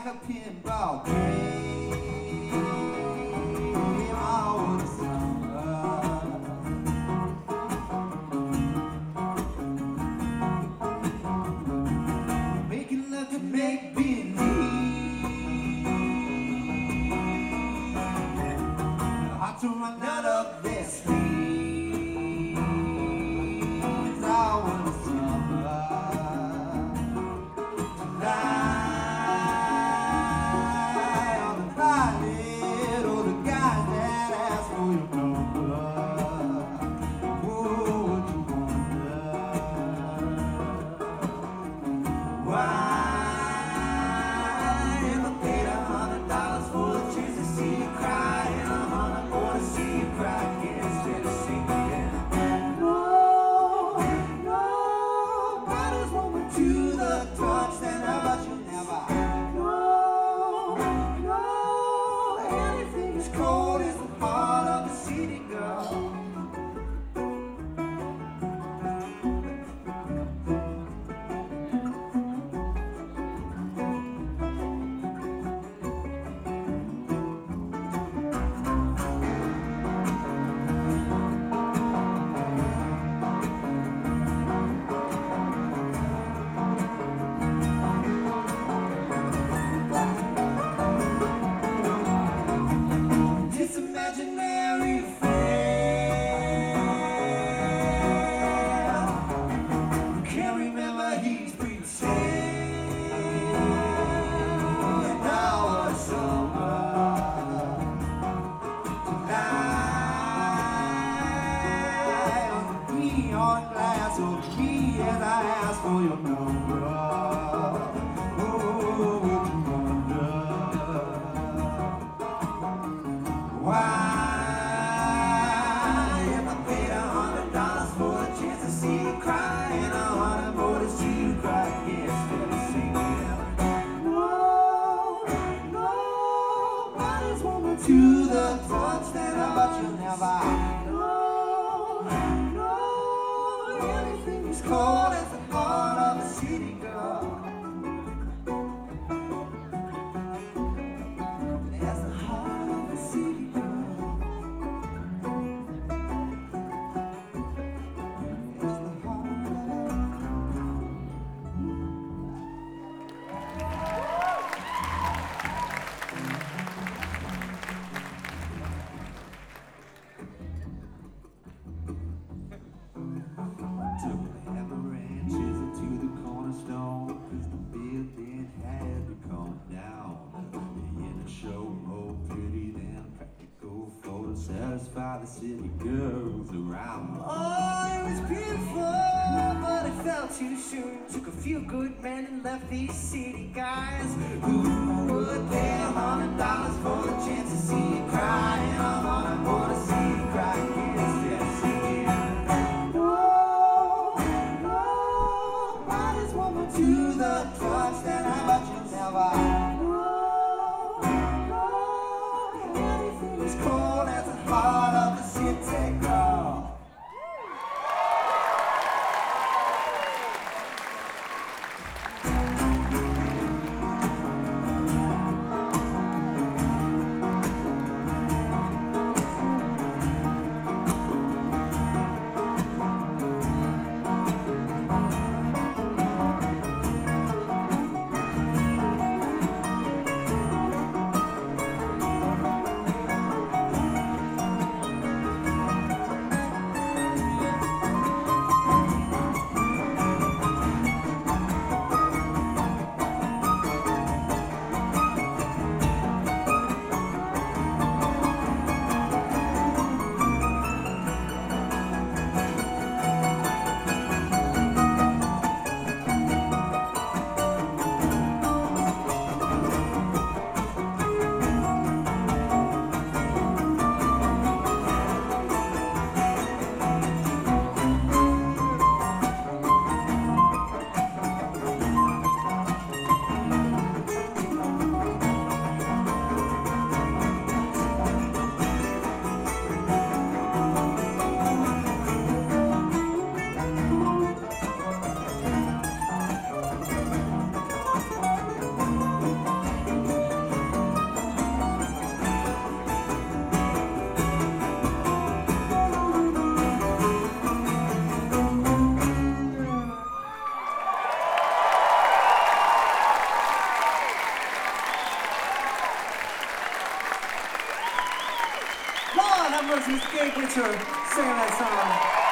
like a pinball game. Oh, the summer. Making love to make believe. Hard to run out of their sleeves. Oh, the summer. Lie on the violet or the guy that asks for your number. Oh, would you wonder why if I paid $100 for the chance to see you cry, and $100 more to see you cry instead of singing? No, nobody's woman to the touch that about you never. No, anything as cold as the heart of a city girl. This imaginary friend can't remember he's pretend. Now or summer tonight on the neon glass of me as I ask for your number. Oh, would you wonder why if I paid $100 for a chance to see you cry, and $100 more to see you cry instead of singing? No, nobody's woman to the touch that about you never. No, anything as cold as the heart of a city girl. As the heart of a city girl. As the heart of took the avalanches into the cornerstone, 'cause the building had to come down. The inner show more pretty than practical for to satisfy the city girls around. Oh, it was beautiful, but it fell too soon. Took a few good men and left these city guys who would pay $100 for a chance to see you cry, and $100 more to see you cry instead of singing. Nobody's woman to the touch that about you never. No, anything as cold as the heart of the city girl. round of applause for Mr. Gabe Winter singing that song.